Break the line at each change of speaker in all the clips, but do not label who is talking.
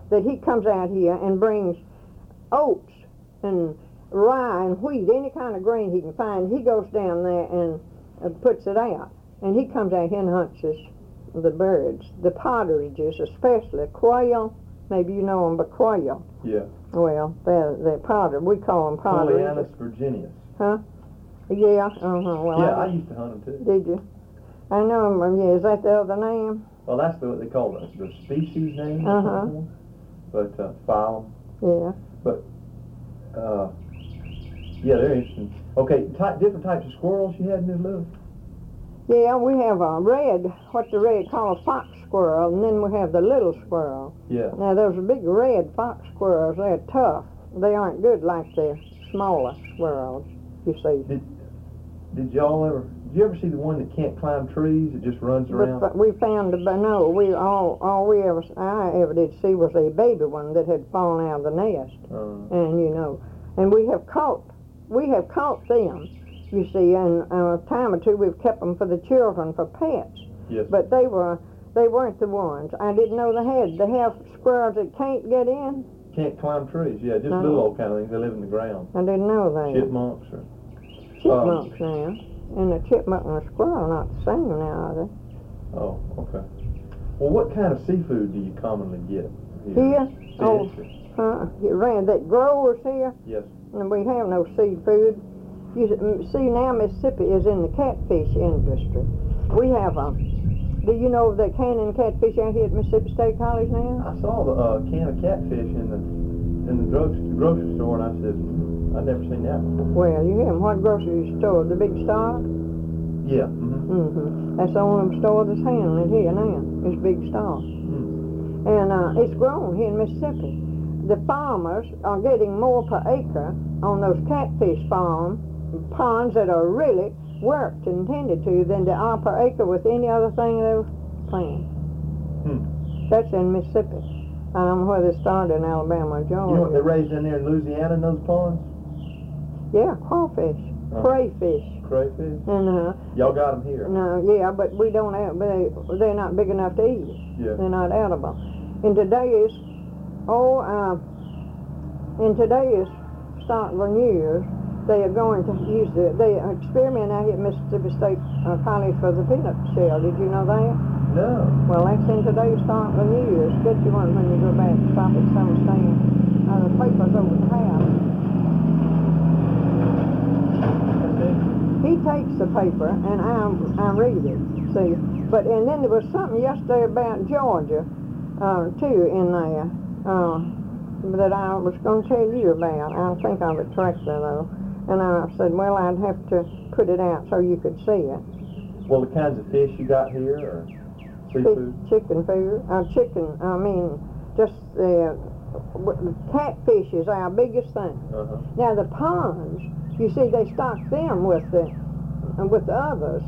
that he comes out here and brings oats and rye and wheat, any kind of grain he can find. He goes down there and puts it out. And he comes out here and hunts the birds, the partridges, especially quail. Maybe you know them, but quail.
Yeah.
Well, they're partridge. We call them partridges.
Polyanthes virginius.
Huh? Yeah. Well,
yeah, I used to hunt them too.
Did you? I know them. Yeah, is that the other name?
Well, that's what they call the species name. But phylum.
Yeah.
But yeah, they're interesting. Okay, different types of squirrels you had, Ms. Lewis?
Yeah, we have a what the red call a fox squirrel, and then we have the little squirrel.
Yeah.
Now, those big red fox squirrels, they're tough. They aren't good like the smaller squirrels, you see.
Did you ever see the one that can't climb trees? It just runs around?
But we found, no, I ever did see was a baby one that had fallen out of the nest. And, you know, and we have caught them. You see, and a time or two we've kept them for the children for pets.
Yes.
But they weren't the ones. I didn't know they have squirrels that can't get in.
Can't climb trees, yeah, just little old kind of things. They live in the ground.
I didn't know that.
Chipmunks or...
Chipmunks now. And a chipmunk and a squirrel are not the same now, are they?
Oh, okay. Well, what kind of seafood do you commonly get
here?
Fish?
That grows here?
Yes.
And we have no seafood. You see, now Mississippi is in the catfish industry. We have do you know the canning catfish out here at Mississippi State College now?
I saw the can of catfish in the grocery store, and I said, I've never seen that before.
Well, you have what grocery store? The Big Star?
Yeah.
That's the only store that's handling it here now. It's Big Star. And it's grown here in Mississippi. The farmers are getting more per acre on those catfish ponds that are really worked and tended to than they are per acre with any other thing they've planted. That's in Mississippi. I don't know whether it started in Alabama or Georgia.
You know what they raised in there in Louisiana in those ponds?
Yeah, crawfish, crayfish.
Crayfish?
And
y'all got them here?
No, yeah, but we don't have. They're not big enough to eat.
Yeah.
They're not edible. In today's starting for New Year's, they are going to use they experiment out here at Mississippi State College for the peanut shell. Did you know that?
No.
Well, that's in today's start for New Year's. Get you one when you go back. Stop at some stand. The paper's over the house. He takes the paper and I read it. See, and then there was something yesterday about Georgia, too, in there that I was going to tell you about. I don't think of it correctly though. And I said, well, I'd have to put it out so you could see it.
Well, the kinds of fish you got here, or seafood?
Chicken food. Just the catfish is our biggest thing. Now, the ponds, you see, they stock them with the others.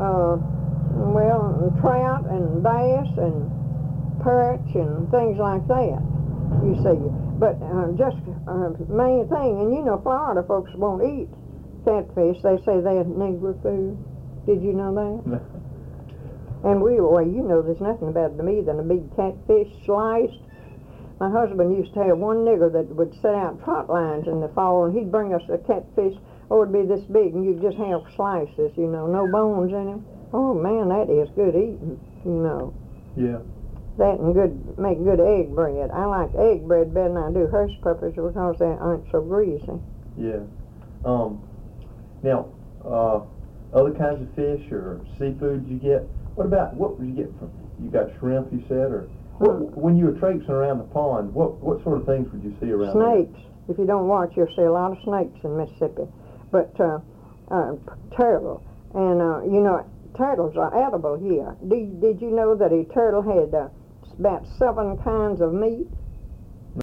Trout and bass and perch and things like that, you see. But main thing, and you know Florida folks won't eat catfish. They say they're Negro food. Did you know that? And you know there's nothing better to me than a big catfish sliced. My husband used to have one nigger that would set out trot lines in the fall, and he'd bring us a catfish. Oh, it'd be this big, and you'd just have slices, you know, no bones in him. Oh, man, that is good eating, you know.
Yeah.
That and make good egg bread. I like egg bread better than I do Hush Puppies because they aren't so greasy.
Yeah. Now, other kinds of fish or seafood you get, what would you get from, you got shrimp, you said, or when you were traipsing around the pond, what sort of things would you see around
Snakes. There? If you don't watch, you'll see a lot of snakes in Mississippi. But turtle. And, you know, turtles are edible here. Did you know that a turtle had about 7 kinds of meat?